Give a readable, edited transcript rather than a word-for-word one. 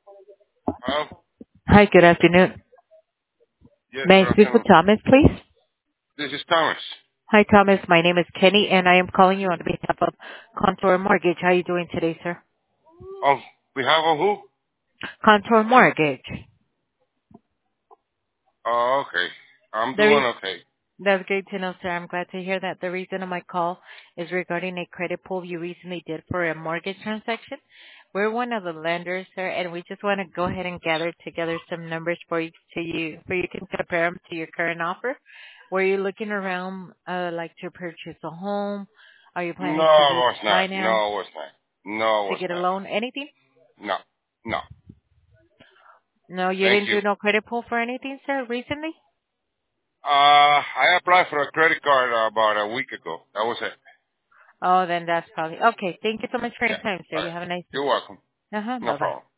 Hello? Hi, good afternoon. Yes, May good I speak with afternoon. Thomas, please? This is Thomas. Hi, Thomas. My name is Kenny, and I am calling you on behalf of Contour Mortgage. How are you doing today, sir? On behalf of who? Contour Mortgage. Oh, okay. I'm The doing re- okay. That's great to know, sir. I'm glad to hear that. The reason of my call is regarding a credit pull you recently did for a mortgage transaction. We're one of the lenders, sir, and we just want to go ahead and gather together some numbers for you can compare them to your current offer. Were you looking around, like to purchase a home? Are you No, planning to I do was not. No, finance, I was not. No, I to was get a not. loan, anything? No, no. No, you Thank didn't you. do no credit pull for anything, sir, recently? I applied for a credit card about a week ago. That was it. Oh, then that's probably okay. Thank you so much for Yeah. your time, sir. All You right. have a nice day. You're welcome. Uh huh. No Bye bye. problem.